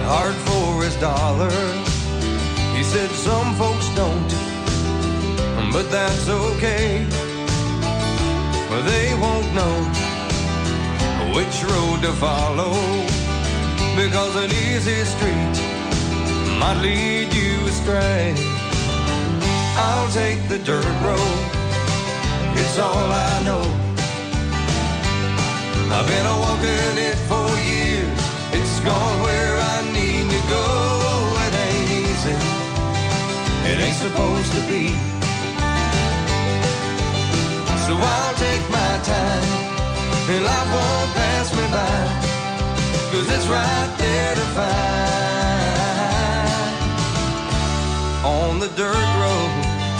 hard for his dollar. He said some folks don't, but that's okay. Well, they won't know which road to follow, because an easy street might lead you astray. I'll take the dirt road, it's all I know. I've been a-walking it for years, it's gone where I need to go. It ain't easy, it ain't supposed to be. So I'll take my time, and life won't pass me by, 'cause it's right there to find on the dirt road.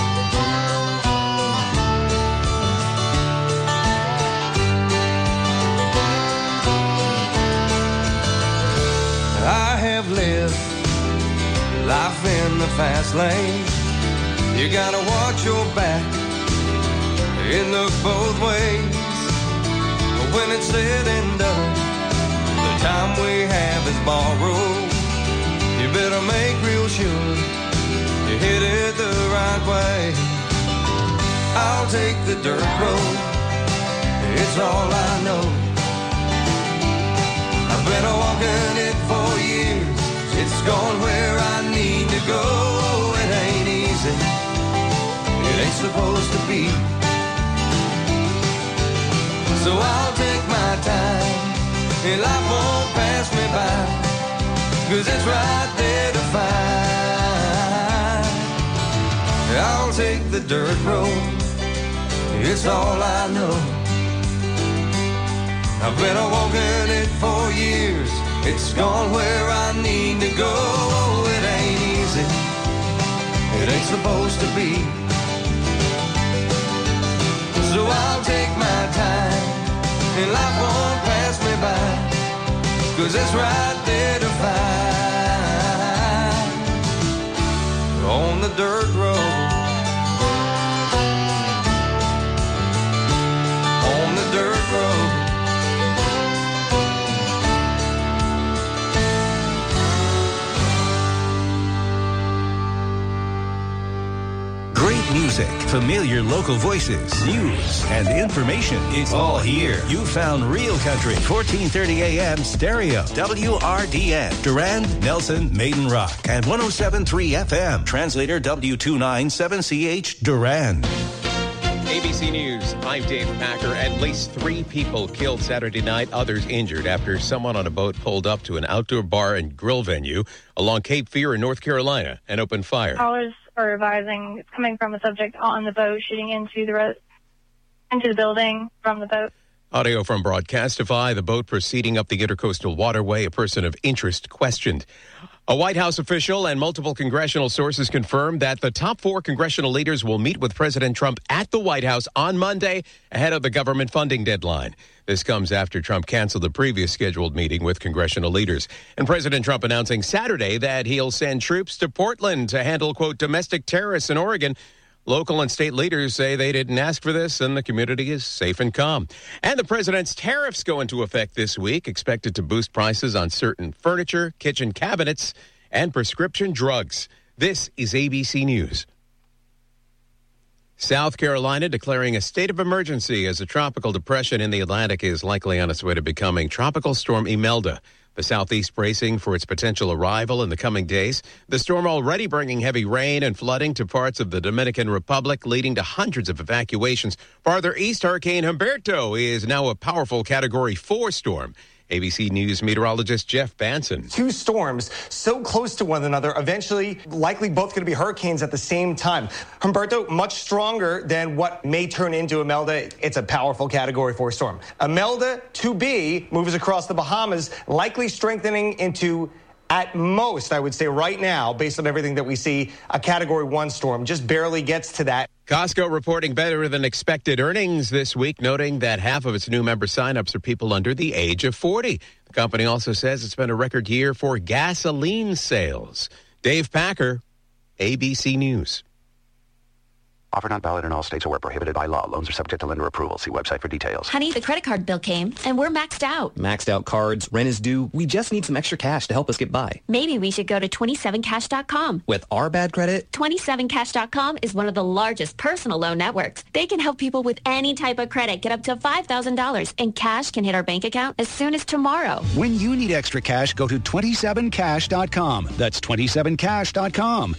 I have lived life in the fast lane. You gotta watch your back, it look both ways. But when it's said and done, the time we have is borrowed. You better make real sure you hit it the right way. I'll take the dirt road, it's all I know. I've been a-walking it for years, it's gone where I need to go. It ain't easy, it ain't supposed to be. So I'll take my time, and life won't pass me by, 'cause it's right there to find. I'll take the dirt road, it's all I know. I've been a-walking it for years, it's gone where I need to go. It ain't easy, it ain't supposed to be. So I'll take my time, and life won't pass me by, 'cause it's right there to find on the dirt road. On the dirt road. Great music, familiar local voices, news, and information. It's all here. You found Real Country, 1430 AM stereo. WRDN, Durand, Nelson, Maiden Rock, and 107.3 FM. Translator W297CH, Durand. ABC News, I'm Dave Packer. At least 3 people killed Saturday night, others injured after someone on a boat pulled up to an outdoor bar and grill venue along Cape Fear in North Carolina and opened fire. Callers are advising it's coming from a subject on the boat shooting into the building from the boat. Audio from Broadcastify, the boat proceeding up the intercoastal waterway, a person of interest questioned. A White House official and multiple congressional sources confirmed that the top 4 congressional leaders will meet with President Trump at the White House on Monday ahead of the government funding deadline. This comes after Trump canceled the previous scheduled meeting with congressional leaders. And President Trump announcing Saturday that he'll send troops to Portland to handle, quote, domestic terrorists in Oregon. Local and state leaders say they didn't ask for this, and the community is safe and calm. And the president's tariffs go into effect this week, expected to boost prices on certain furniture, kitchen cabinets, and prescription drugs. This is ABC News. South Carolina declaring a state of emergency as a tropical depression in the Atlantic is likely on its way to becoming Tropical Storm Imelda. The southeast bracing for its potential arrival in the coming days. The storm already bringing heavy rain and flooding to parts of the Dominican Republic, leading to hundreds of evacuations. Farther east, Hurricane Humberto is now a powerful Category 4 storm. ABC News meteorologist Jeff Banson. 2 storms so close to one another, eventually likely both going to be hurricanes at the same time. Humberto, much stronger than what may turn into Imelda. It's a powerful Category 4 storm. Imelda 2B moves across the Bahamas, likely strengthening into, at most, I would say right now, based on everything that we see, a Category 1 storm. Just barely gets to that. Costco reporting better than expected earnings this week, noting that half of its new member signups are people under the age of 40. The company also says it's been a record year for gasoline sales. Dave Packer, ABC News. Offer not valid in all states or where prohibited by law. Loans are subject to lender approval. See website for details. Honey, the credit card bill came, and we're maxed out. Maxed out cards, rent is due. We just need some extra cash to help us get by. Maybe we should go to 27cash.com. With our bad credit? 27cash.com is one of the largest personal loan networks. They can help people with any type of credit get up to $5,000, and cash can hit our bank account as soon as tomorrow. When you need extra cash, go to 27cash.com. That's 27cash.com.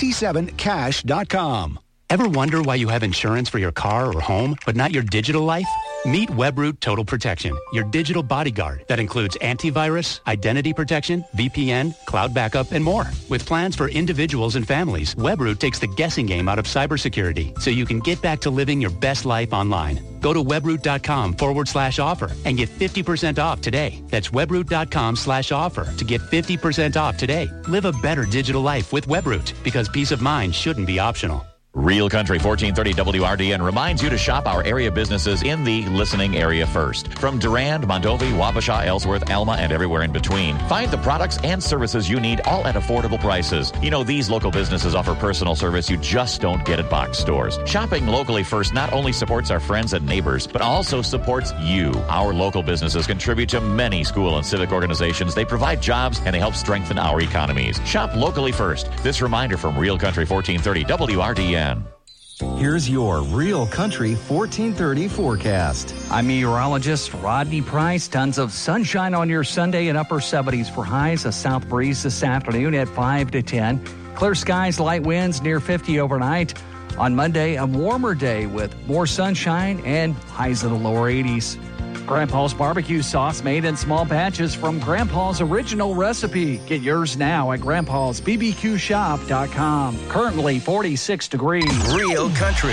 27cash.com. Ever wonder why you have insurance for your car or home, but not your digital life? Meet Webroot Total Protection, your digital bodyguard that includes antivirus, identity protection, VPN, cloud backup, and more. With plans for individuals and families, Webroot takes the guessing game out of cybersecurity so you can get back to living your best life online. Go to webroot.com/offer and get 50% off today. That's webroot.com/offer to get 50% off today. Live a better digital life with Webroot, because peace of mind shouldn't be optional. Real Country 1430 WRDN reminds you to shop our area businesses in the listening area first. From Durand, Mondovi, Wabasha, Ellsworth, Alma, and everywhere in between. Find the products and services you need, all at affordable prices. You know, these local businesses offer personal service you just don't get at box stores. Shopping locally first not only supports our friends and neighbors, but also supports you. Our local businesses contribute to many school and civic organizations. They provide jobs, and they help strengthen our economies. Shop locally first. This reminder from Real Country 1430 WRDN. Here's your Real Country 1430 forecast. I'm meteorologist Rodney Price. Tons of sunshine on your Sunday and upper 70s for highs. A south breeze this afternoon at 5 to 10. Clear skies, light winds near 50 overnight. On Monday, a warmer day with more sunshine and highs in the lower 80s. Grandpa's barbecue sauce made in small batches from Grandpa's original recipe. Get yours now at grandpa'sbbqshop.com. Currently 46 degrees. Real Country.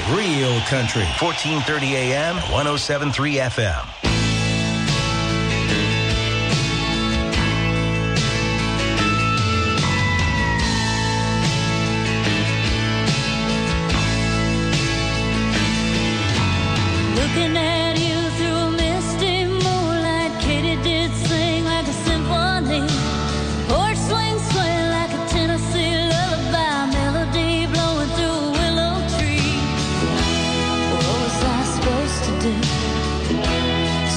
1430 AM, 107.3 FM. Looking at you through a misty moonlight, Katie did sing like a symphony. Porch swing sway like a Tennessee lullaby, melody blowing through a willow tree. What was I supposed to do?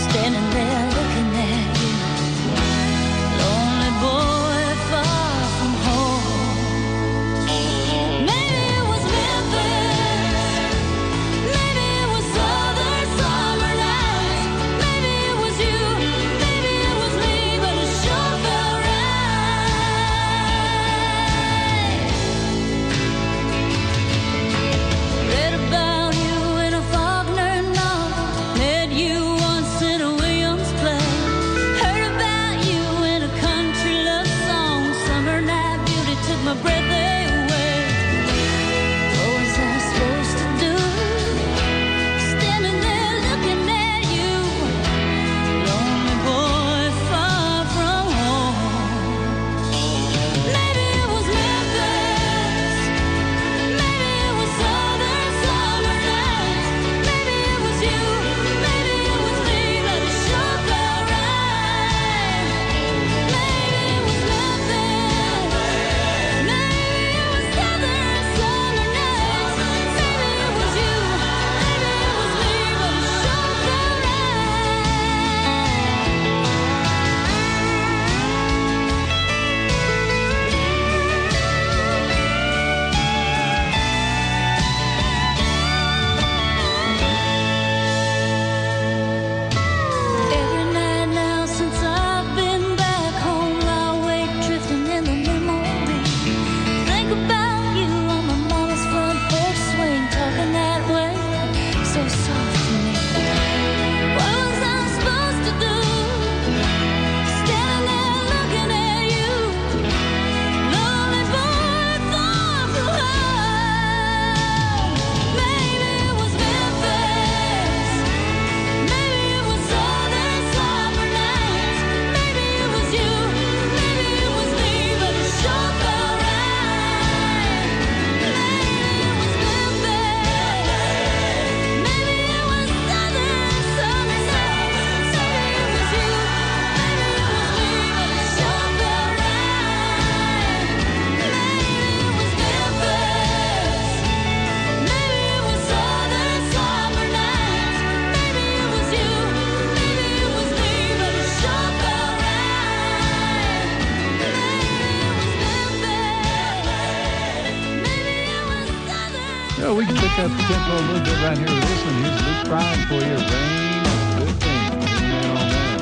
pick up the tempo a little bit right here with this one. Here's Luke Bryan for you. Rain is a good thing. Getting that on there.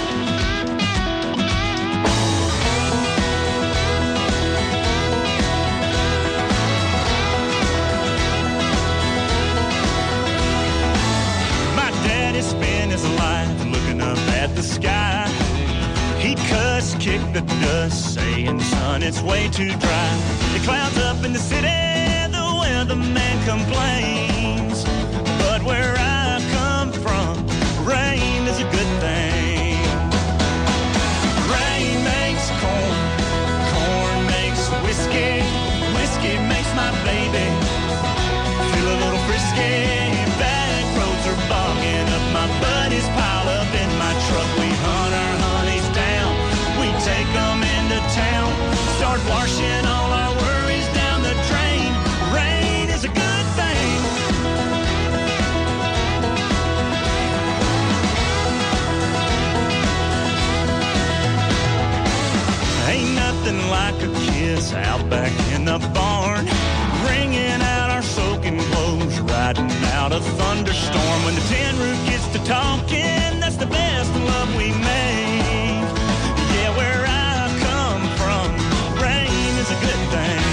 My daddy spent his life looking up at the sky. He'd cuss, kick the dust, saying, son, it's way too dry. The clouds up in the city, the weatherman complains. But where I come from, rain is a good thing. Rain makes corn, corn makes whiskey, whiskey makes my baby feel a little frisky. Back roads are bogging up, my buddies pile up in my truck. We hunt our honeys down, we take them into town, start washing all our worries down the drain. Rain is a good thing. Ain't nothing like a kiss out back in the barn, wringing out our soaking clothes, riding out a thunderstorm. When the tin roof gets to talking, that's the best love we make. Yeah, where I come from, rain is a good thing.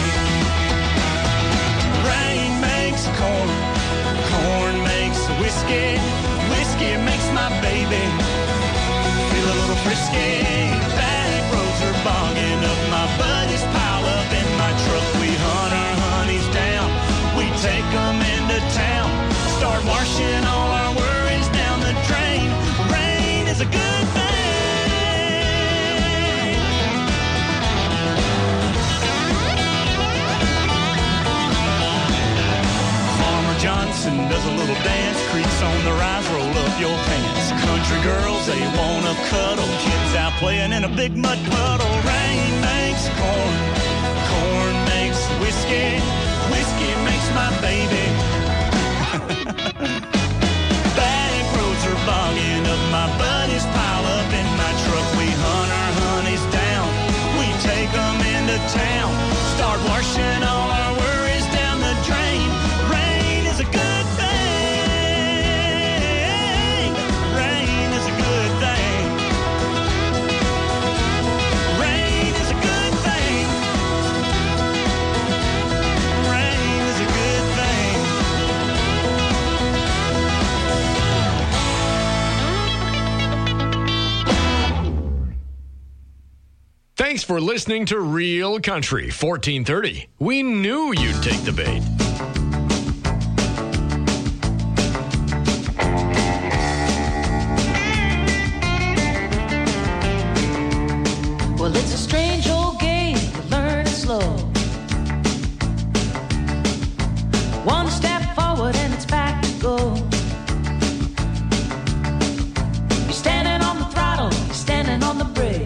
Rain makes corn, corn makes whiskey, whiskey makes my baby feel a little frisky. Back roads are bogging up, my buddies pile up in my truck. We hunt our honeys down, we take them into town, start washing all our worries down the drain. Rain is a good thing. Farmer Johnson does a little dance, creaks on the rise, roll up your pants. Country girls, they wanna cuddle, kids out playing in a big mud puddle. Rain makes corn, corn makes whiskey, whiskey makes my baby. Back roads are bogging up, my buddies pile up in my truck. We hunt our honeys down, we take them into town, start washing all our worries down the drain. Rain is a good thing. Rain is a good thing. Rain is a good thing. Rain is a good thing. Thanks for listening to Real Country 1430. We knew you'd take the bait. Well, it's a strange old game, you learn it slow. One step forward and it's back to go. You're standing on the throttle, you're standing on the brake.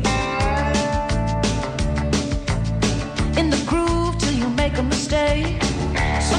In the groove till you make a mistake. So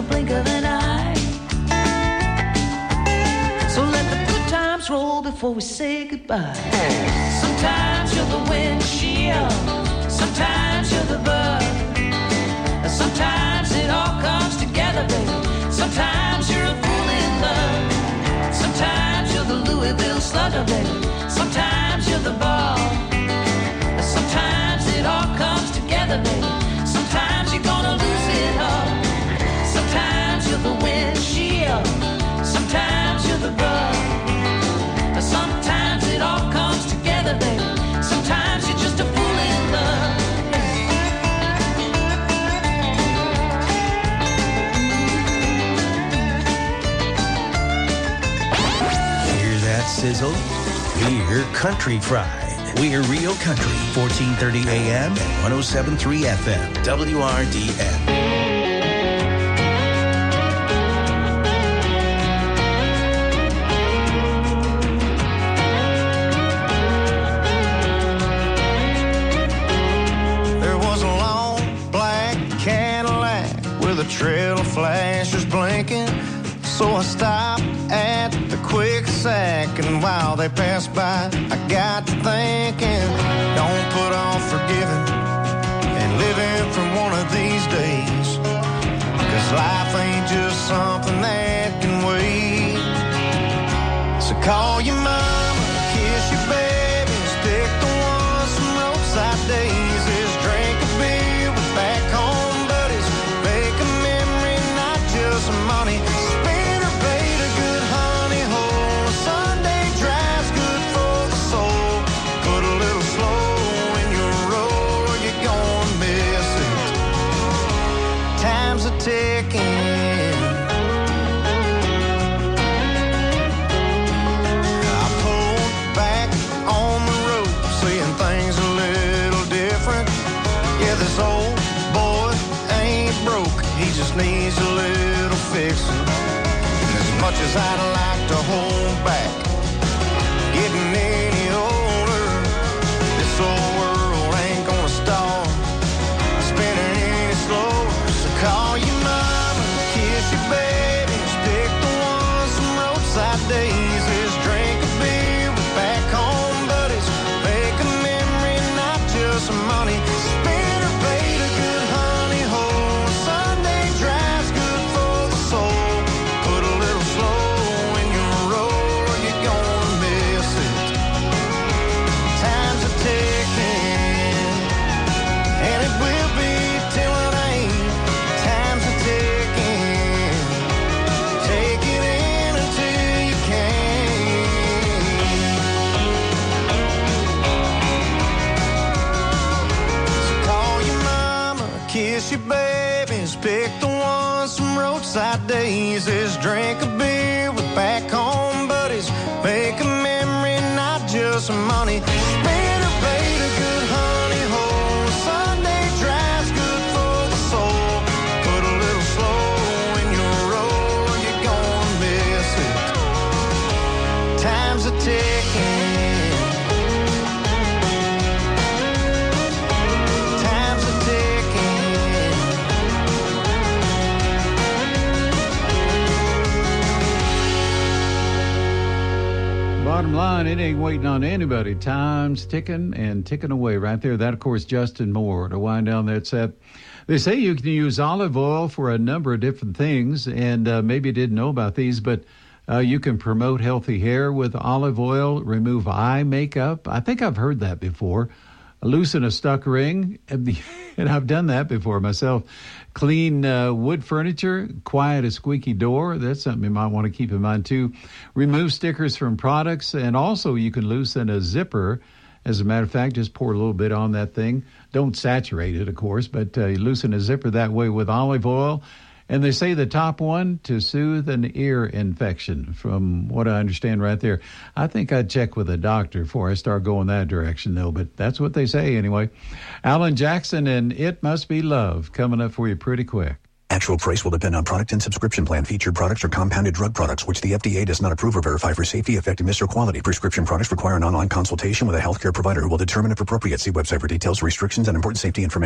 blink of an eye. So let the good times roll before we say goodbye. Sometimes you're the windshield, sometimes you're the bug. Sometimes it all comes together, baby. Sometimes you're a fool in love. Sometimes you're the Louisville Slugger, baby. Sometimes you're the ball. Sometimes it all comes together, baby. Sometimes you're gonna lose it all. Sometimes you're the windshield. Sometimes you're the bug. Sometimes it all comes together, baby. Sometimes you're just a fool in love. Hear that sizzle? We're Country Fried. We're Real Country, 1430 AM and 107.3 FM, WRDN. There was a long black Cadillac with a trail of flashers blinking. So I stopped at the quick sack, and while they passed by, I got to thinking, don't put off forgiving and living for one of these days, 'cause life ain't just something that can wait. So call your mama, kiss your babies, pick the ones from roadside daisies, drink a beer with back home buddies, make a memory, not just money. Ticking. I pulled back on the road, seeing things a little different. Yeah, this old boy ain't broke, he just needs a little fixing. As much as I'd like to hold back, getting any older, this old world ain't gonna stop spinning any slower. So call you your babies, pick the ones from roadside daisies, drink a beer with back home buddies, make a memory, not just money. Spin or bait a good honey hole. Sunday drive's good for the soul. Put a little slow in your roll, or you're gonna miss it. Time's a ticking, and it will be till it ain't. Time's a ticking. Kiss your babies, pick the ones from roadside daisies, drink a beer with back home buddies, make a memory, not just money. Spin or bait a good honey hole. Sunday drive's good for the soul. Put a little slow in your roll, or you're gonna miss it. Time's a ticking. Bottom line, it ain't waiting on anybody. Time's ticking and ticking away right there. That, of course, Justin Moore to wind down that set. They say you can use olive oil for a number of different things, and maybe you didn't know about these, but you can promote healthy hair with olive oil, remove eye makeup. I think I've heard that before. Loosen a stuck ring, and I've done that before myself. Clean wood furniture, quiet a squeaky door. That's something you might want to keep in mind, too. Remove stickers from products, and also you can loosen a zipper. As a matter of fact, just pour a little bit on that thing. Don't saturate it, of course, but you loosen a zipper that way with olive oil. And they say the top one, to soothe an ear infection, from what I understand right there. I think I'd check with a doctor before I start going that direction, though, but that's what they say anyway. Alan Jackson and It Must Be Love coming up for you pretty quick. Actual price will depend on product and subscription plan. Featured products are compounded drug products, which the FDA does not approve or verify for safety, effectiveness, or quality. Prescription products require an online consultation with a healthcare provider who will determine if appropriate. See website for details, restrictions, and important safety information.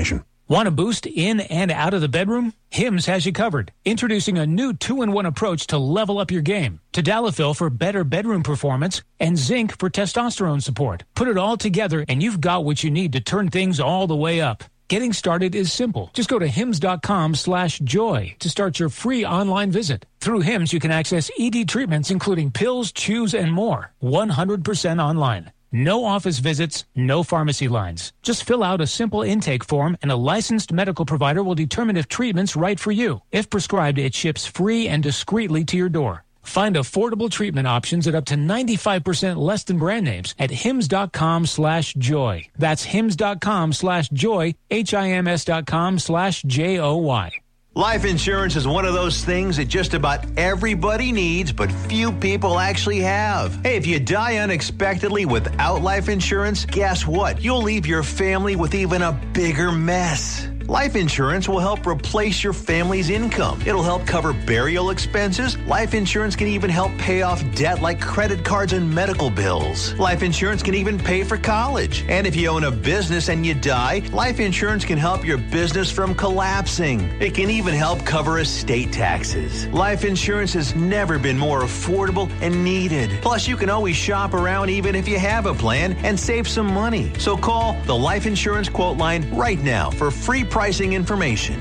Want a boost in and out of the bedroom? Hims has you covered. Introducing a new 2-in-1 approach to level up your game. Tadalafil for better bedroom performance and zinc for testosterone support. Put it all together and you've got what you need to turn things all the way up. Getting started is simple. Just go to hims.com/joy to start your free online visit. Through Hims, you can access ED treatments including pills, chews, and more. 100% online. No office visits, no pharmacy lines. Just fill out a simple intake form and a licensed medical provider will determine if treatment's right for you. If prescribed, it ships free and discreetly to your door. Find affordable treatment options at up to 95% less than brand names at hims.com/joy. That's hims.com/joy, HIMS.com/JOY. Life insurance is one of those things that just about everybody needs, but few people actually have. Hey, if you die unexpectedly without life insurance, guess what? You'll leave your family with even a bigger mess. Life insurance will help replace your family's income. It'll help cover burial expenses. Life insurance can even help pay off debt like credit cards and medical bills. Life insurance can even pay for college. And if you own a business and you die, life insurance can help your business from collapsing. It can even help cover estate taxes. Life insurance has never been more affordable and needed. Plus, you can always shop around even if you have a plan and save some money. So call the Life Insurance Quote Line right now for free pricing information.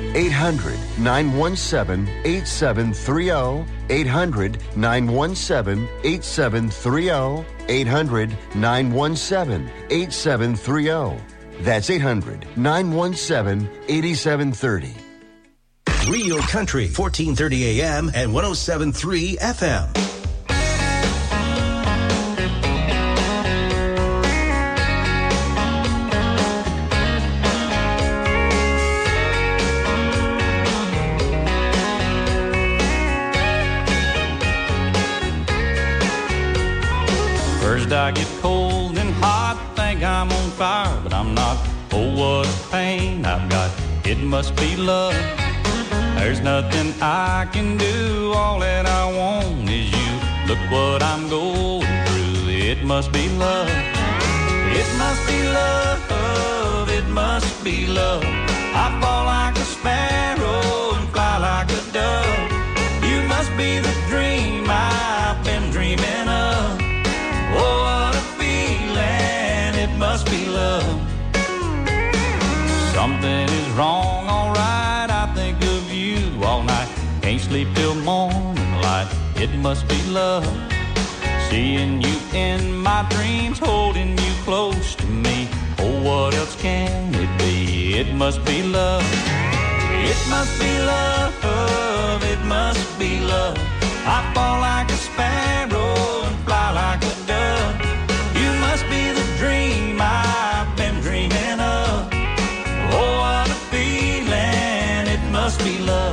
800-917-8730. 800-917-8730. 800-917-8730. That's 800-917-8730. Real Country, 1430 AM and 107.3 FM. First I get cold and hot, think I'm on fire, but I'm not. Oh, what a pain I've got, it must be love. There's nothing I can do, all that I want is you. Look what I'm going through, it must be love. It must be love, it must be love. I fall like a sparrow and fly like a dove. You must be the dream I've been dreaming of. Oh, what a feeling, it must be love. Something is wrong, alright, I think of you all night. Can't sleep till morning light, it must be love. Seeing you in my dreams, holding you close to me. Oh, what else can it be? It must be love. It must be love, it must be love. I fall like a sparrow and fly like a dove. You must be the dream I've been dreaming of. Oh, what a feeling, it must be love.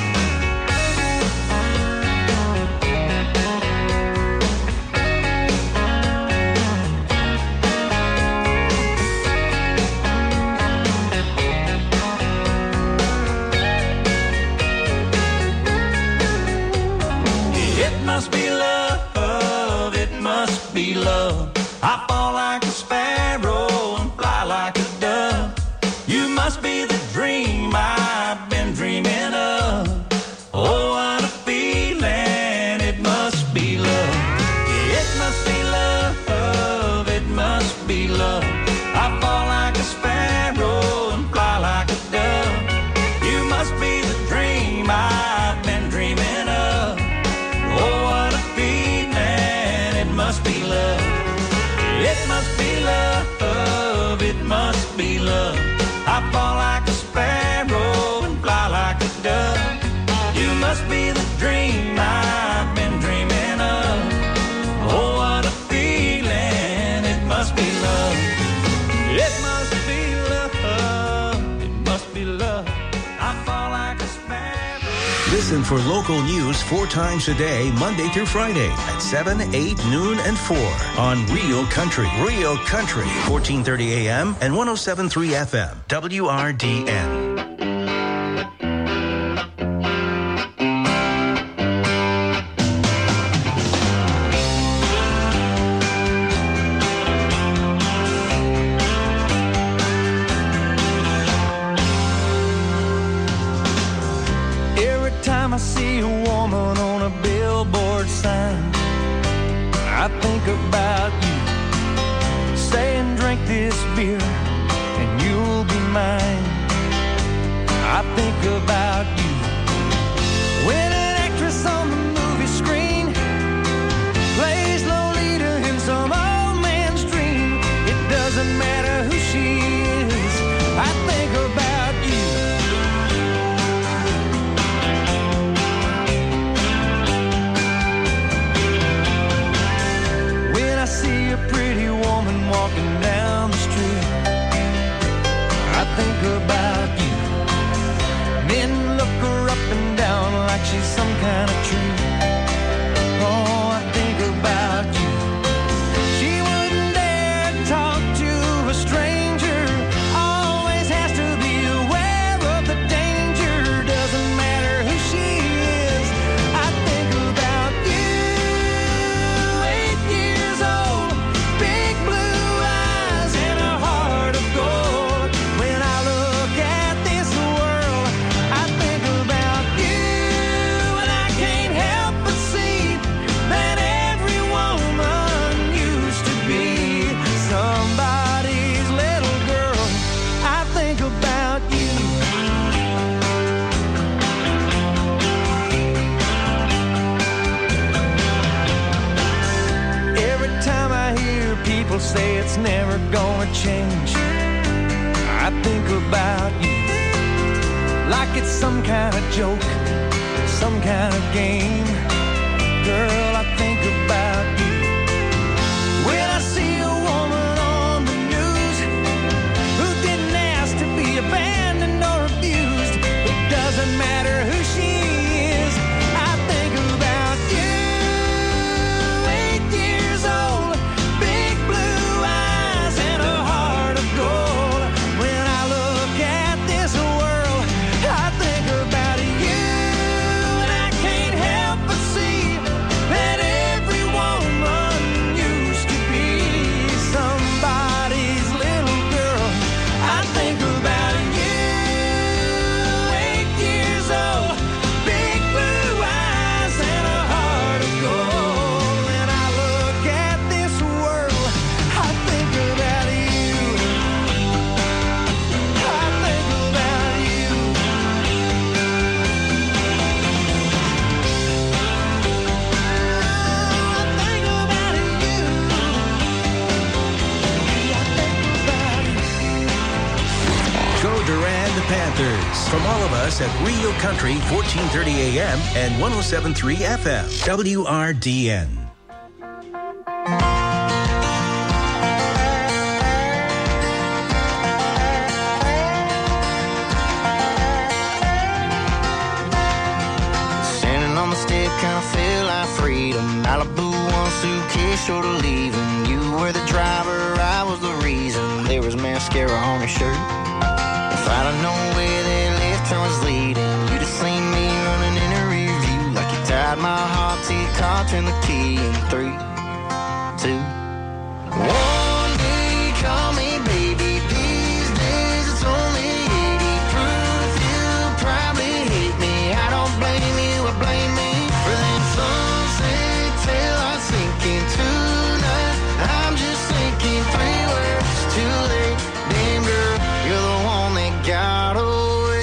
It must be love, it must be love. I fall like a sparrow and fly like a dove. You must be the dream I've been dreaming of. Oh, what a feeling, it must be love. It must be love, it must be love. I fall like a sparrow and fly like a dove. You must be the dream I've been dreaming of. Oh, what a feeling, it must be love. It must be love, it must be love. I fall like a sparrow and fly like a dove. You must be the dream I've been dreaming of. Oh, what a feeling, it must be love. It must be love, it must be love. I fall like a sparrow. Listen for local news 4 times a day, Monday through Friday at 7, 8, noon, and 4 on Real Country. Real Country, 1430 AM and 107.3 FM, WRDN. see a woman on a billboard sign, I think about you, saying drink this beer and you'll be mine. I think about you when an actress on the movie screen plays Lolita in some old man's dream. It doesn't matter who she is, I think about you. When I see a pretty woman walking down the street, I think about you. Men look her up and down like she's some kind of treat. Oh, I think about you. She wouldn't dare talk to a stranger, always has to be aware of the danger. Doesn't matter who she is, I think about you. 8 years old, big blue eyes and a heart of gold. When I look at this world, I think about you, and I can't help but see that every woman used to be somebody's little girl. I think about you. Every time I hear people say it's never gonna change, I think about you. Like it's some kind of joke, some kind of game. Girl, I think about you. When I see a woman on the news who didn't ask to be abandoned or abused, it doesn't matter who she is, I think about you. 8 years old, big blue eyes and a heart of gold. When I look at this world, I think about you, and I can't help but see that every woman used to be somebody's little girl. I think about you. 8 years old, big blue eyes and a heart of gold. When I look at this world, I think about you. I think about you. Go Durand the Panthers. From all of us at Real Country, 1430 AM and 107.3 FM. WRDN. Standing on the step, kind of feel like freedom. Malibu, one suitcase short of leaving. You were the driver, I was the reason. There was mascara on your shirt. If I'd have known where that left turn was leading, you'd have seen me running in a rear view. Like you tied my heart to your car, turned the key in 3, 2, 1 day, call me baby. These days it's only 80 proof. You probably hate me. I don't blame you, I blame me for that sunset till I sink in tonight. I'm just thinking 3 words too late. Damn girl, you're the one that got away.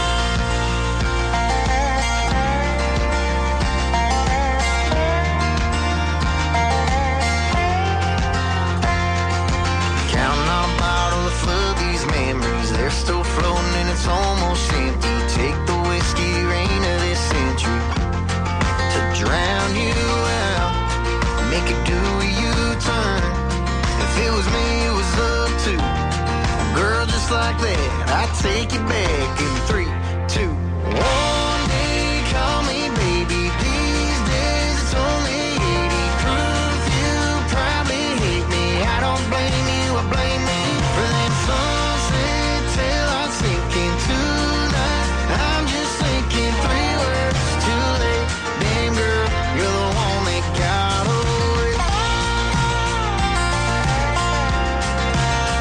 Counting on a bottle to flood these memories. They're still floating and it's almost empty. Take the whiskey rain of this century to drown you out, make it do a U-turn. If it was me, it was up to girl just like that. I'd take you back in 3, 2, 1 day, call me baby. These days it's only 80 proof. You probably hate me. I don't blame you, I blame me for that sunset till I sink in tonight. I'm just thinking 3 words too late. Damn girl, you're the one that got away.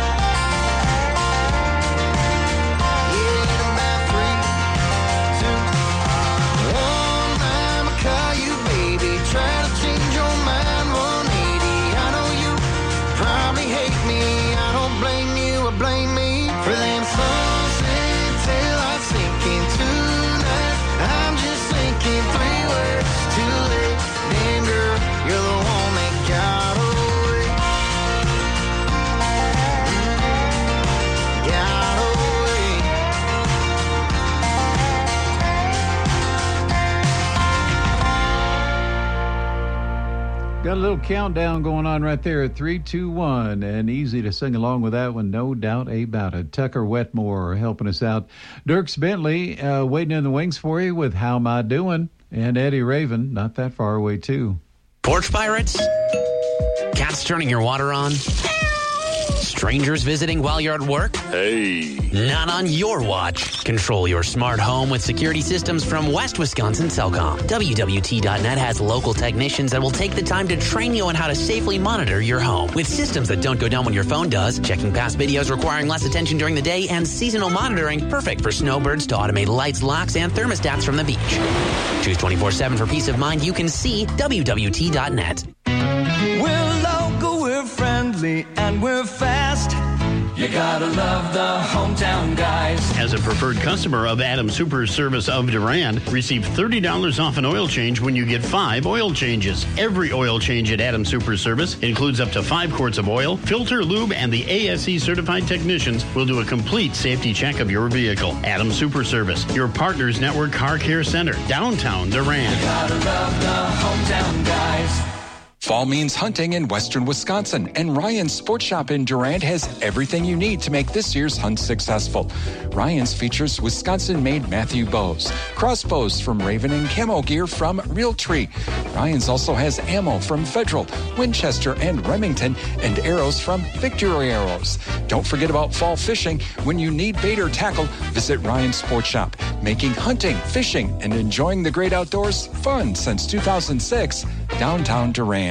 Yeah, in about 3, 2, Got a little countdown going on right there at 3, 2, 1, and easy to sing along with that one, no doubt about it. Tucker Wetmore helping us out. Dirks Bentley waiting in the wings for you with How Am I Doing? And Eddie Raven, not that far away, too. Porch pirates? Cats turning your water on? Strangers visiting while you're at work? Hey. Not on your watch. Control your smart home with security systems from West Wisconsin Cellcom. WWT.net has local technicians that will take the time to train you on how to safely monitor your home. With systems that don't go down when your phone does, checking past videos requiring less attention during the day, and seasonal monitoring, perfect for snowbirds to automate lights, locks, and thermostats from the beach. Choose 24/7 for peace of mind. You can see WWT.net. We're local, we're friendly, and we're fast. You gotta love the hometown guys. As a preferred customer of Adam Super Service of Durand, receive $30 off an oil change when you get 5 oil changes. Every oil change at Adam Super Service includes up to 5 quarts of oil, filter, lube, and the ASE certified technicians will do a complete safety check of your vehicle. Adam Super Service, your Partners Network Car Care Center, downtown Durand. You gotta love the hometown guys. Fall means hunting in western Wisconsin, and Ryan's Sports Shop in Durand has everything you need to make this year's hunt successful. Ryan's features Wisconsin-made Matthew bows, crossbows from Raven, and camo gear from Realtree. Ryan's also has ammo from Federal, Winchester, and Remington, and arrows from Victory Arrows. Don't forget about fall fishing. When you need bait or tackle, visit Ryan's Sports Shop, making hunting, fishing, and enjoying the great outdoors fun since 2006, downtown Durand.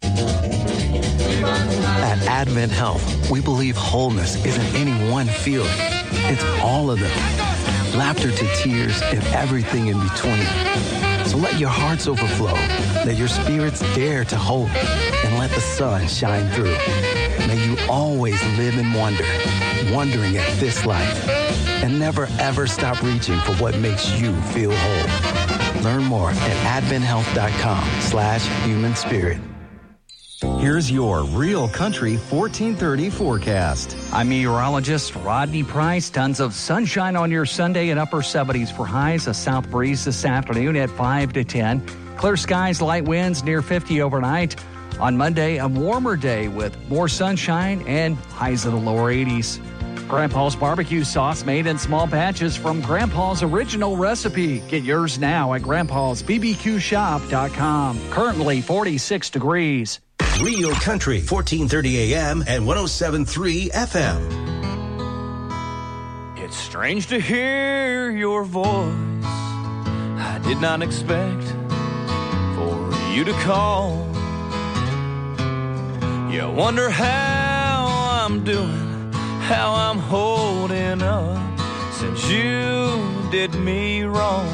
At Advent Health, we believe wholeness isn't any one feeling. It's all of them. Laughter to tears and everything in between. So let your hearts overflow. Let your spirits dare to hope. And let the sun shine through. May you always live in wonder, wondering at this life. And never ever stop reaching for what makes you feel whole. Learn more at adventhealth.com/human spirit. Here's your Real Country 1430 forecast. I'm meteorologist Rodney Price. Tons of sunshine on your Sunday and upper 70s for highs. A south breeze this afternoon at 5 to 10. Clear skies, light winds near 50 overnight. On Monday, a warmer day with more sunshine and highs in the lower 80s. Grandpa's barbecue sauce made in small batches from Grandpa's original recipe. Get yours now at grandpa'sbbqshop.com. Currently 46 degrees. Real Country, 1430 AM and 107.3 FM. It's strange to hear your voice. I did not expect for you to call. You wonder how I'm doing, how I'm holding up since you did me wrong.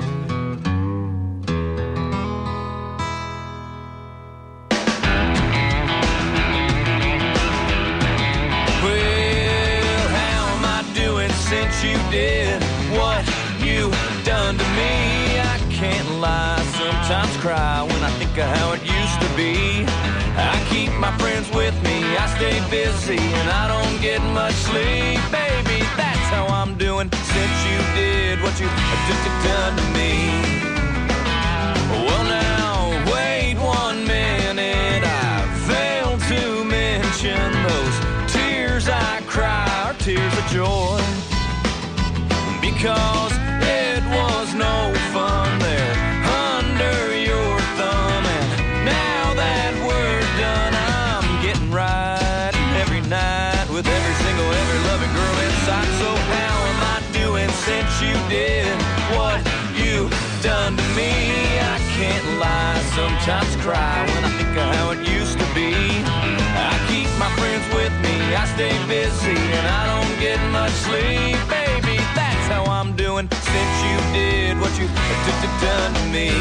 Since you did what you done to me, I can't lie, sometimes cry when I think of how it used to be. I keep my friends with me, I stay busy, and I don't get much sleep. Baby, that's how I'm doing since you did what you done to me. Well now, wait 1 minute, I failed to mention those tears I cry are tears of joy. Because it was no fun there under your thumb. And now that we're done, I'm getting right every night with every loving girl inside. So how am I doing since you did what you done to me? I can't lie, sometimes cry when I think of how it used to be. I keep my friends with me, I stay busy, and I don't get much sleep. Baby, that's how I'm doing since you did what you done to me.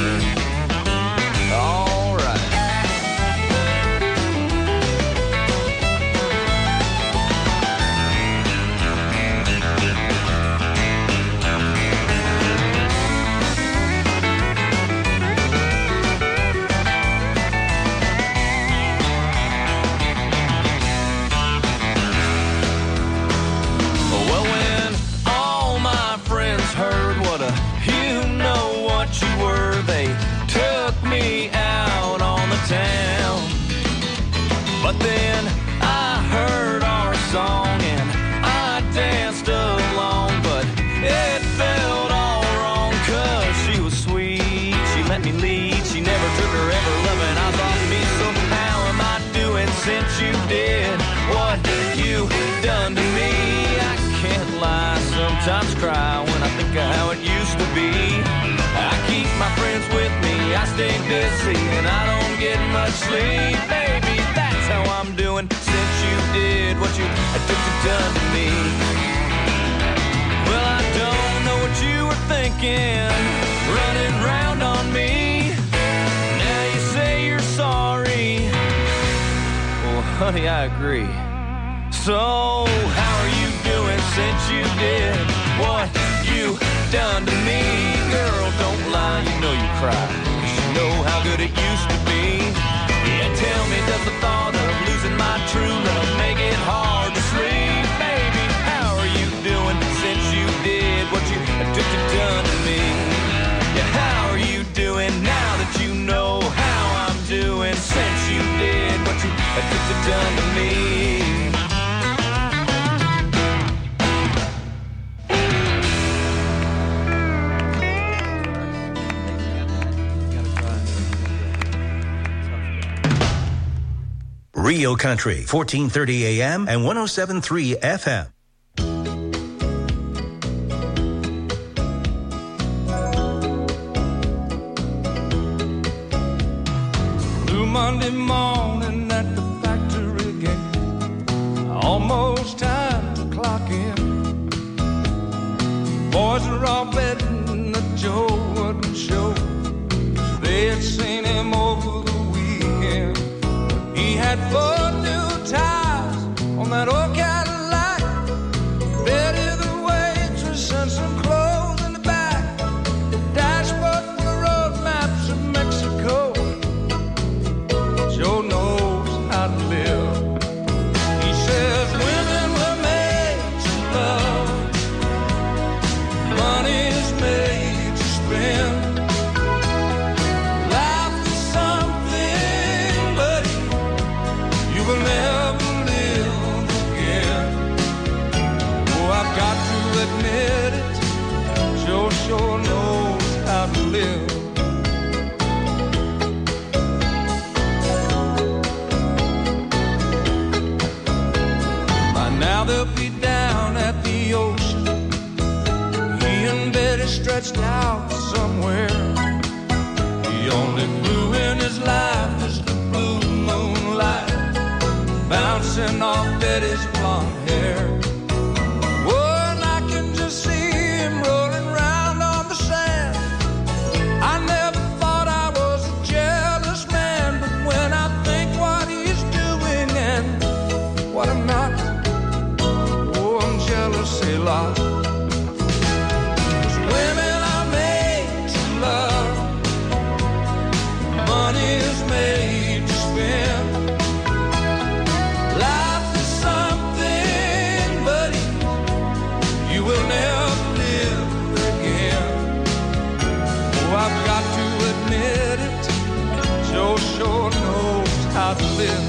All right. sometimes cry when I think of how it used to be. I keep my friends with me, I stay busy, and I don't get much sleep. Baby, that's how I'm doing since you did what you done to me. Well, I don't know what you were thinking, running round on me. Now you say you're sorry. Well, honey, I agree. So, how are you doing since you did what you done to me? Girl, don't lie, you know you cry, 'cause you know how good it used to be. Yeah, tell me, does the thought of losing my true love make it hard to sleep? Baby, how are you doing since you did what you done to me? Yeah, how are you doing now that you know how I'm doing since you did what you done to me? Real Country, 1430 AM and 107.3 FM. Blue Monday morning at the factory gate, almost time to clock in. Boys are all betting that Joe wouldn't show, 'cause they had seen him over the weekend. He had 4 new tires on that old Cadillac. Betty the waitress and some clothes in the back. The dashboard full of road maps of Mexico. Joe knows how to live. He says women were made to love, money is made to spend. Life is something, buddy, you will never live again. Oh, I've got to admit it, Joe sure knows how to live. By now they'll be down at the ocean, he and Betty stretched out somewhere. The only blue in his life is the blue moonlight bouncing off Betty's blonde hair. Oh, and I can just see him rolling around on the sand. I never thought I was a jealous man, but when I think what he's doing and what I'm not, oh, I'm jealous a lot. 'Cause women are made to love, money is made to spend. Life is something, buddy, you will never live again. Oh, I've got to admit it, Joe sure knows how to live.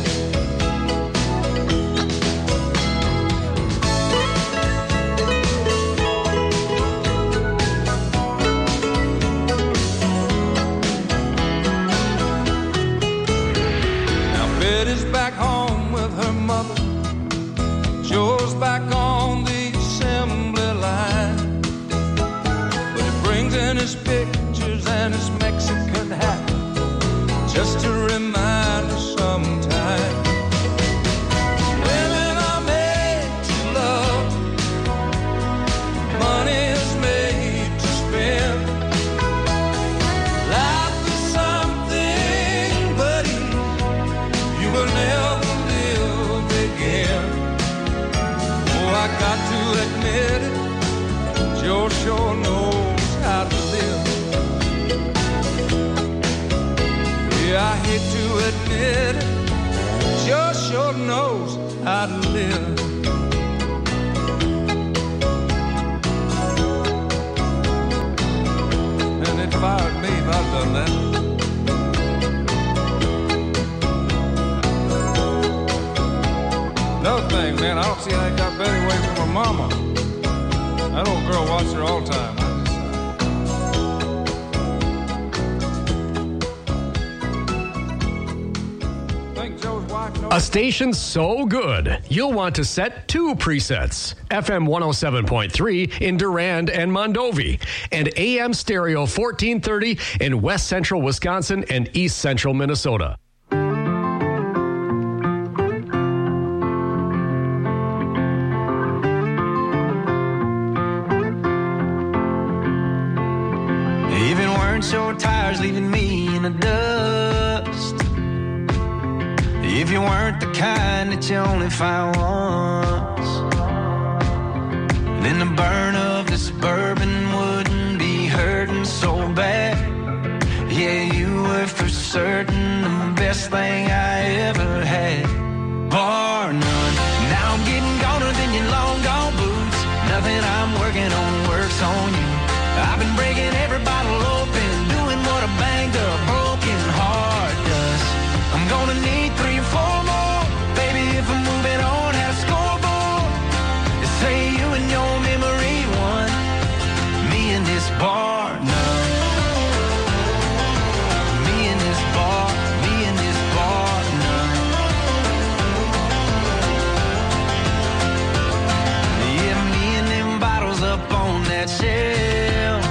Now Betty's back home with her mother, Joe's back on the assembly line, but he brings in his pictures and his Mexican hat just to remind us sometime. Women are made to love, money is made to spend. Life is something, buddy, you will never live again. Oh, I got to admit it, Joe sure knows how to live. Yeah, I hate to admit it, Joe sure knows how to live. And it fired me if I'd done that. Another thing, man, I don't see how he got Betty away from her mama. That old girl watched her all the time. Think Joe's wife knows A station so good, you'll want to set 2 presets. FM 107.3 in Durand and Mondovi, and AM stereo 1430 in West Central Wisconsin and East Central Minnesota. Even weren't your tires leaving me in the dust. If you weren't the kind that you only find once, then the burn of this bourbon wouldn't be hurting so bad. Yeah, you were for certain the best thing I ever had, bar none. Now I'm getting goner than your long gone boots. Nothing I'm working on works on you. I've been breaking every bottle open, doing what a banged up broken heart does. I'm gonna need 3 or 4 more, baby, if I'm moving on at a scoreboard. Say you and your memory won, me and this bar none. Me and this bar none. Yeah, me and them bottles up on that shelf.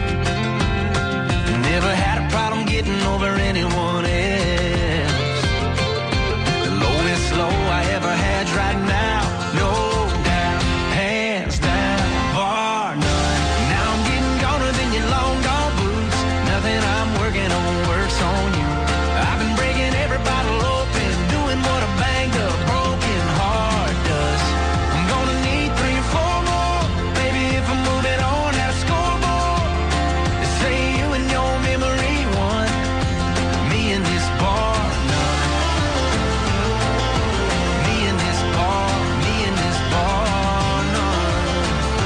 Never had a problem getting over anyone else. The lowest low I ever had's right now, no doubt, hands down, bar none. Now I'm getting goner than your long gone boots. Nothing I'm working on works on you. I've been breaking every bottle open, doing what a banged up broken heart does. I'm gonna need 3 or 4 more, baby, if I'm moving on at a scoreboard. They say you and your memory won, me and this bar none. Me and this bar none.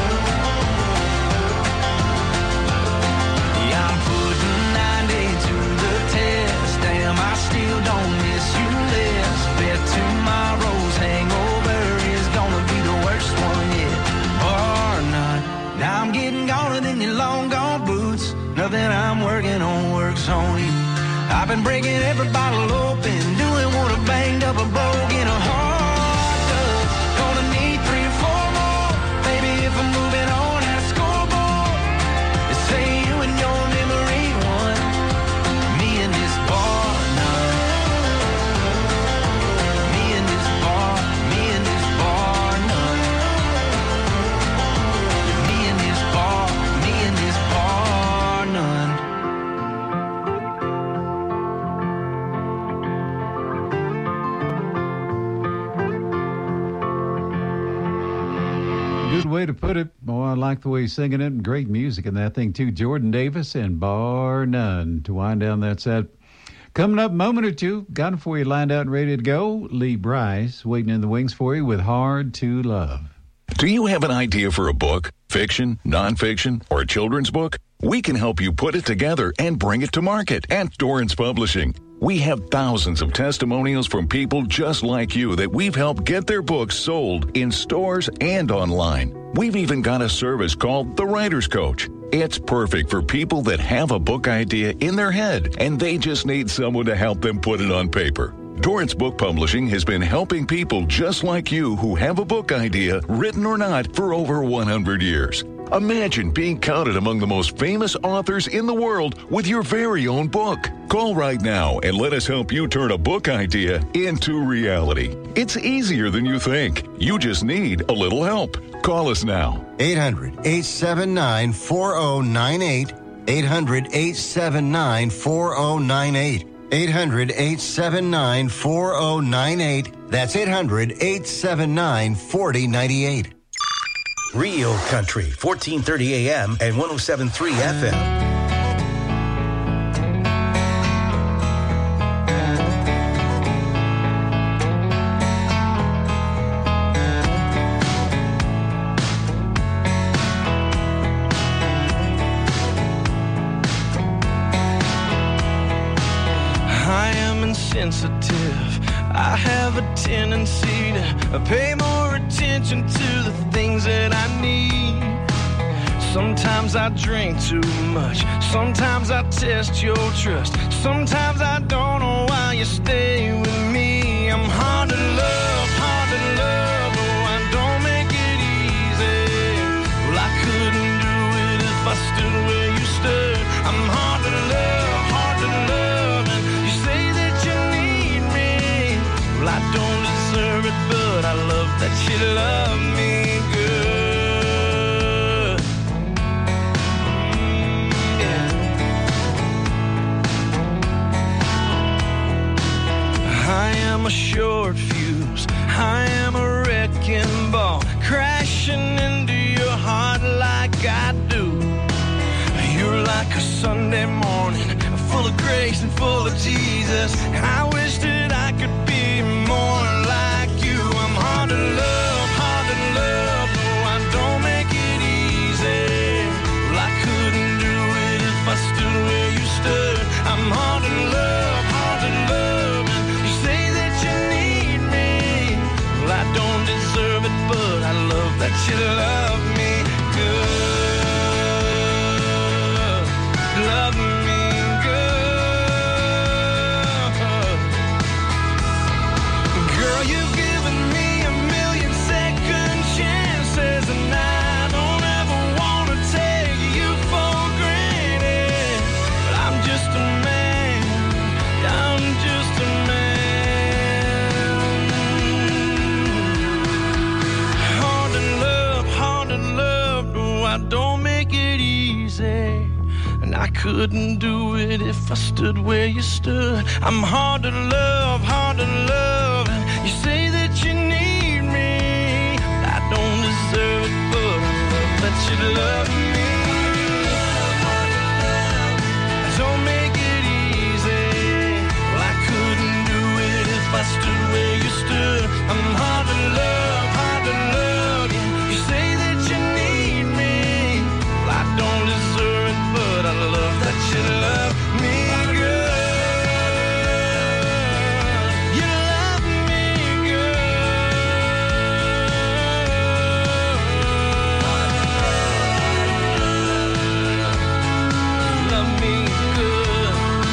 Yeah, I'm putting 90 to the test. Damn, I still don't miss you less. Bet tomorrow's hangover is gonna be the worst one yet, bar none. Now I'm getting goner than your long gone boots. Nothing I'm working on works on you. I've been breaking every bottle open, doing what a banged up a broken heart does. Gonna need 3 or 4 more, baby, if I'm moving on at a scoreboard. They say you and your memory won, me and this bar none. Me and this bar none. Me and this bar none. Good way to put it. Oh, I like the way he's singing it. Great music in that thing, too. Jordan Davis and Bar None to wind down that set. Coming up a moment or two, got it for you lined out and ready to go. Lee Bryce waiting in the wings for you with Hard to Love. Do you have an idea for a book, fiction, nonfiction, or a children's book? We can help you put it together and bring it to market at Dorrance Publishing. We have thousands of testimonials from people just like you that we've helped get their books sold in stores and online. We've even got a service called The Writer's Coach. It's perfect for people that have a book idea in their head and they just need someone to help them put it on paper. Dorrance Book Publishing has been helping people just like you who have a book idea, written or not, for over 100 years. Imagine being counted among the most famous authors in the world with your very own book. Call right now and let us help you turn a book idea into reality. It's easier than you think. You just need a little help. Call us now. 800-879-4098. 800-879-4098. 800-879-4098. That's 800-879-4098. Real Country, 1430 AM and 107.3 FM. I am insensitive. I have a tendency to pay more attention to the things that I need. Sometimes I drink too much. Sometimes I test your trust. Sometimes I don't know why you stay with me. me. I'm hard to love, oh, I don't make it easy. Well, I couldn't do it if I stood where you stood. I'm hard to love, and you say that you need me. Well, I don't deserve it, but I love that you love me good. I am a short fuse, I am a wrecking ball, crashing into your heart like I do. You're like a Sunday morning, full of grace and full of Jesus. I wish that I could be more like you. I'm hard to love, oh, I don't make it easy. Well, I couldn't do it if I stood where you stood. I'm hard to love, and you say that you need me. Well, I don't deserve it, but I love that you love me good. Love me good. Girl, you've given me a million second chances, and I don't ever want to take you for granted. But I'm just a man, I'm just a man. Hard to love, no, I don't make it easy. And I couldn't do it if I stood where you stood. I'm hard to love, and you say that you need me. I don't deserve it, but I love that you love me. Don't make it easy. Well, I couldn't do it if I stood where you stood. I'm hard to love, yeah. You say that you need me. Well, I don't deserve it, but I love that you love me good. You love me good. Love me good.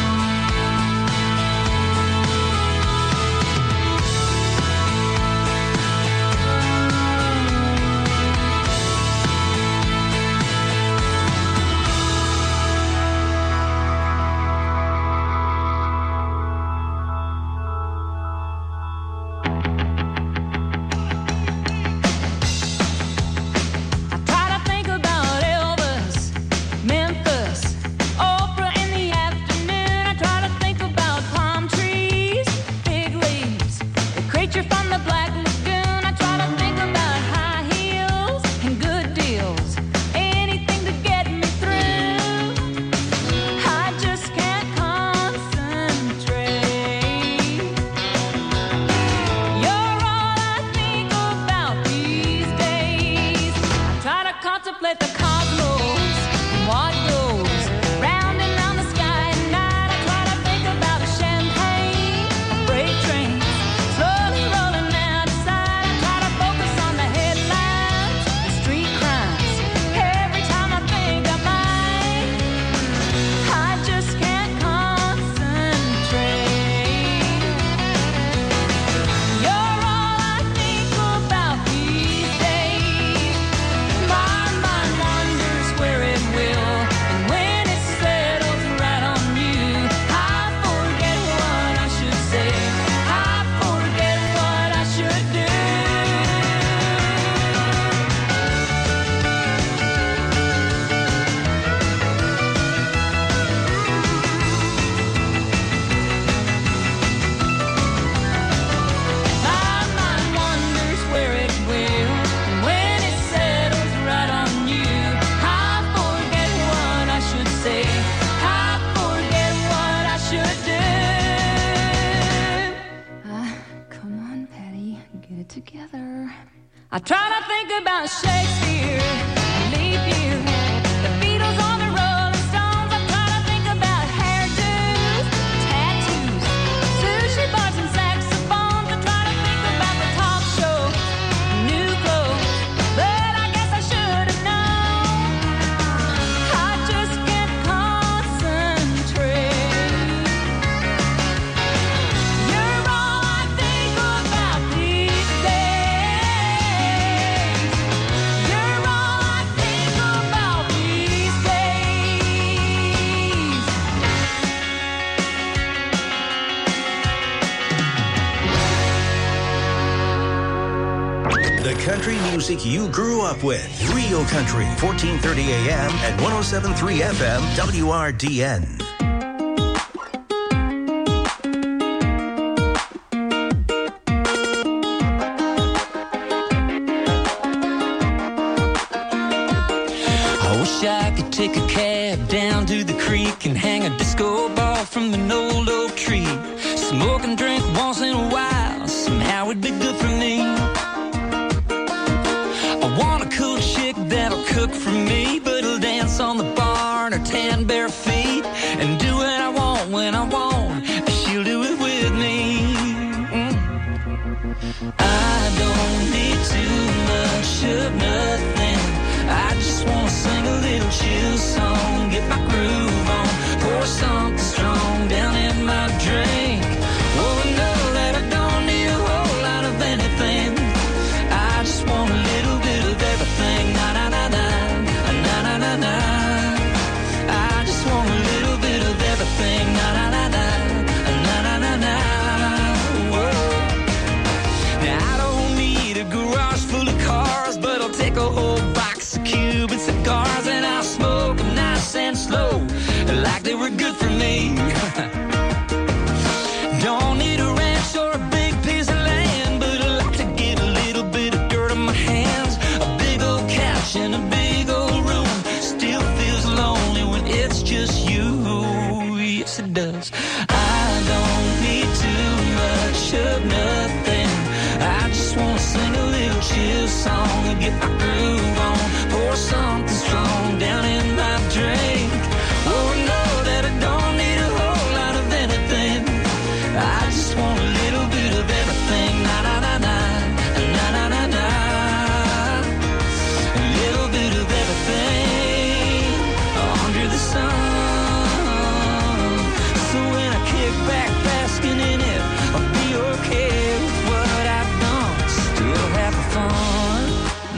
Try to think about Elvis, Memphis, Oprah in the afternoon. I try to think about palm trees, big leaves, the creature from the Black Lagoon. I try to think about high heels and good deals, anything to get me through. I just can't concentrate. You're all I think about these days. I try to contemplate the cosmos and what goes round and round the sky at night. I try to think about a champagne, a freight train, slowly rolling out of sight. I try to focus on the headlines, the street crimes. Every time I think I might, I just can't concentrate. You're all I think about these days. My mind wanders where it will, and when it settles right on you, I forget what I should say. I forget what I should do. My mind wanders where it will, and when it settles right on you, I forget what I should say. I forget what I should do. Come on, Patty, get it together. I try to think about Shakespeare, leap year, the Beatles on the Rolling Stones. I try to think about hairdos, tattoos, sushi bars and saxophones. I try to think about the talk show, new clothes, but I guess I should have known. I just can't concentrate. You're all I think country music you grew up with. Real Country, 1430 AM and 107.3 FM, WRDN. I wish I could take a cab down to the creek and hang a disco ball from an old oak tree. Smoke and drink once in a while, somehow it'd be good for me. I want a cool chick that'll cook for me, but it'll dance on the bar in her tan bare feet and do what I want when I want. She'll do it with me. I don't need too much of nothing. I just wanna sing a little chill song, get my groove on, pour something strong down in my drink. Oh, I know that I don't need a whole lot of anything. I just want a little bit of everything. Na na na na, na na na na. I just want a little bit of everything. Na na na na, na na na na. Whoa. Now I don't need a garage full of cars, but I'll take a whole box of Cuban cigars and I'll smoke them nice and slow, like they were good for me. Don't need a ranch or a big piece of land, but I like to get a little bit of dirt on my hands. A big old couch in a big old room still feels lonely when it's just you. Yes, it does. I don't need too much of nothing. I just want to sing a little chill song and get my groove on, pour something strong down in my drink. Oh, I know that I don't need a whole lot of anything. I just want a little bit of everything. Na na na na, na na na na. A little bit of everything under the sun. So when I kick back basking in it, I'll be okay with what I've done. Still have fun.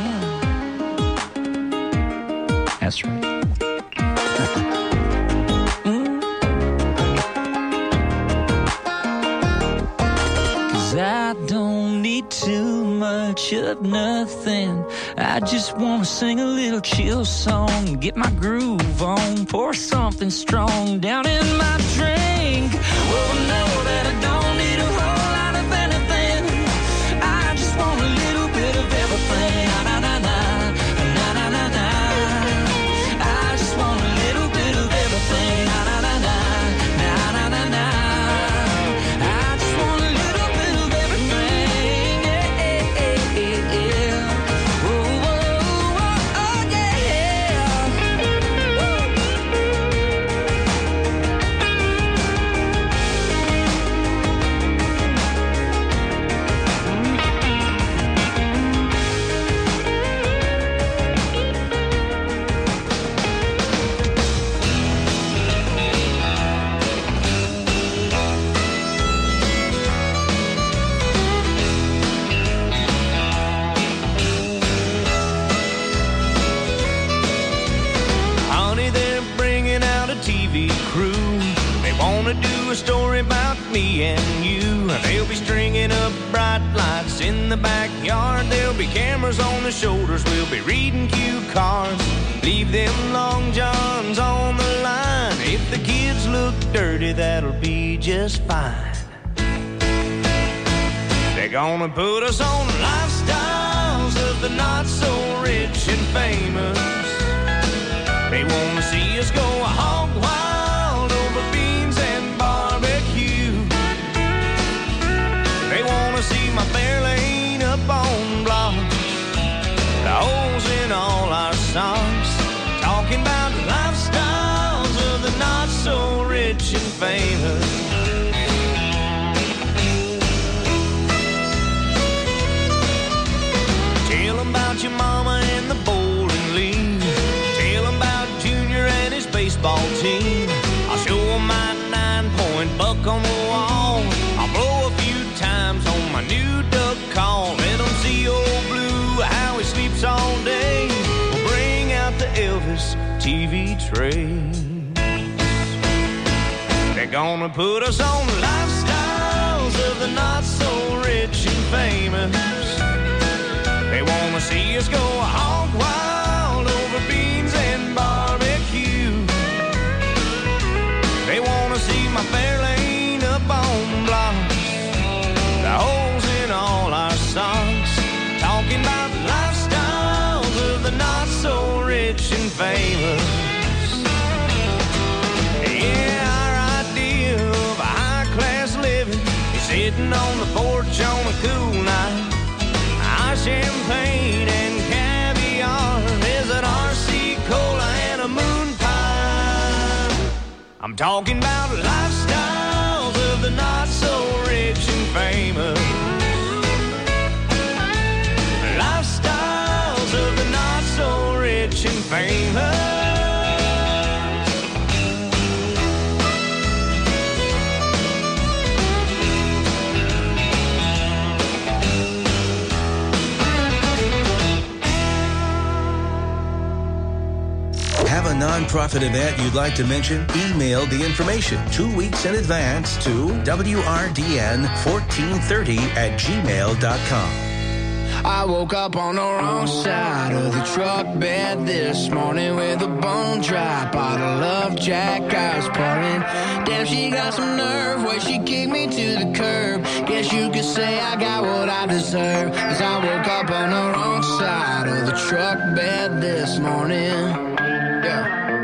That's right. I don't need too much of nothing. I just want to sing a little chill song and get my groove on, pour something strong down in my drink. Oh, know that I don't need a whole lot of anything. I just want a little bit of everything. Na na na na, na na na na. I just want a little bit of everything. Na na na na, na na na na. Do a story about me and you. They'll be stringing up bright lights in the backyard. There'll be cameras on the shoulders. We'll be reading cue cards. Leave them long johns on the line. If the kids look dirty, that'll be just fine. They're gonna put us on lifestyles of the not so rich and famous. They wanna see us go hog wild over beans and barbecue. They wanna see my fair lane up on blocks, the holes in all our socks. Talking about lifestyles of the not so rich and famous. Tell them about your mama and the bowling league. Tell them about Junior and his baseball team. I'll show them my 9-point buck on the wall. I'll blow a few times on my new duck call. Let them see old Blue, how he sleeps all day. We'll bring out the Elvis TV trays. They're gonna put us on lifestyles of the not so rich and famous. They wanna see us go hog wild over beans and barbecue. They wanna see my Fairlane up on blocks, the holes in all our socks, talking about lifestyles of the not so rich and famous. Yeah, our idea of a high-class living is sitting on the porch on a cool night. Our champagne and caviar is an RC Cola and a moon pie. I'm talking about lifestyles of the not so rich and famous. Lifestyles of the not so rich and famous. Have a nonprofit event you'd like to mention? Email the information 2 weeks in advance to wrdn1430@gmail.com. I woke up on the wrong side of the truck bed this morning with a bone dry bottle of Jack I was pouring. Damn, she got some nerve where she kicked me to the curb. Guess you could say I got what I deserve, 'cause I woke up on the wrong side of the truck bed this morning. Yeah.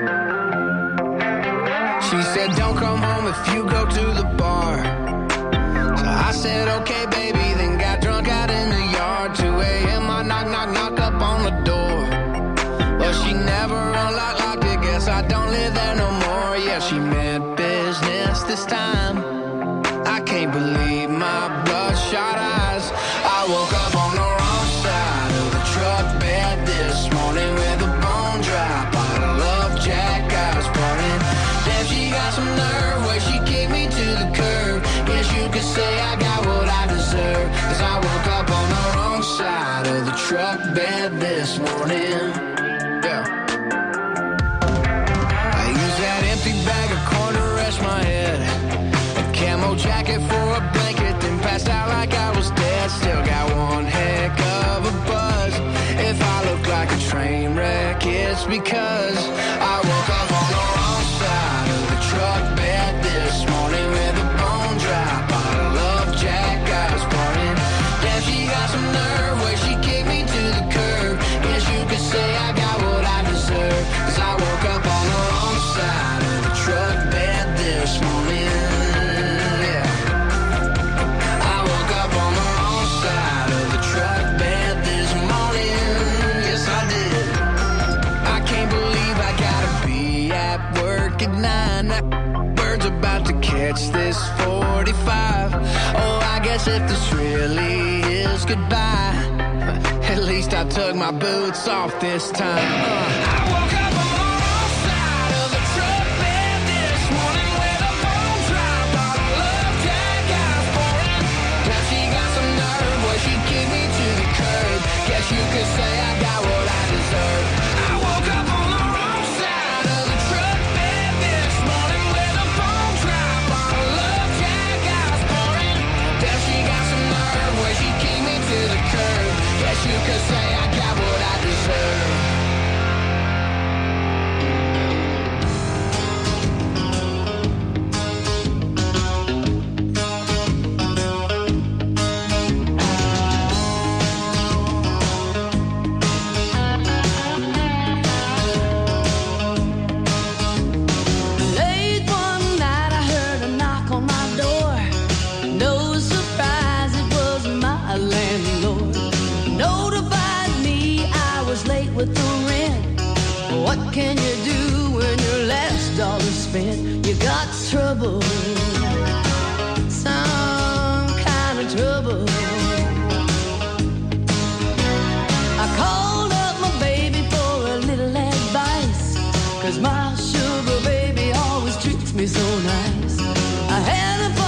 She said don't come home if you go to the bar. So I said okay baby, then got drunk out in the yard. 2 a.m. I knock, knock, knock up on the door. Well, she never unlocked it, guess I don't live there no more. Yeah, she meant business this time. I can't believe my bloodshot eyes. I woke up on the wrong side of the truck bed this morning with a bone dry bottle of Jack I was pouring. Damn, she got some nerve where she kicked me to the curb. Guess you could say I got what I deserve, 'cause I woke up on the wrong side of the truck bed this morning. Yeah. I used that empty bag of corn to rest my head, a camo jacket for a blanket, then passed out like I was dead. Still got one heck of a buzz. If I look like a train wreck, it's because I woke up on the wrong side of the truck bed this morning with a bone dry bottle of Jack I was pouring. Damn, she got some nerve where she kicked me to the curb. Guess you could say I got what I deserve, 'cause I woke up on the wrong side of the truck bed this morning. Yeah. I woke up on the wrong side of the truck bed this morning. Yes, I did. I can't believe I gotta be at work at 9. That bird's about to catch this 45. Oh, I guess if this really is goodbye, at least I took my boots off this time. I woke up on the wrong side of the truck bed this morning with a bone dry bottle of Jack I was pouring. Now she got some nerve where she kicked me to the curb. Guess you could say I got what I deserve. I woke up on the wrong side of the truck bed this morning with a bone dry bottle of Jack I was pouring. Now she got some nerve where she kicked me to the curb. Guess you could say I got what I deserve. Late one night I heard a knock on my door. No surprise, it was my landlord. Notified me I was late with the rent. What can you do when your last dollar's spent? You got trouble, some kind of trouble. I called up my baby for a little advice, 'cause my sugar baby always treats me so nice. I had a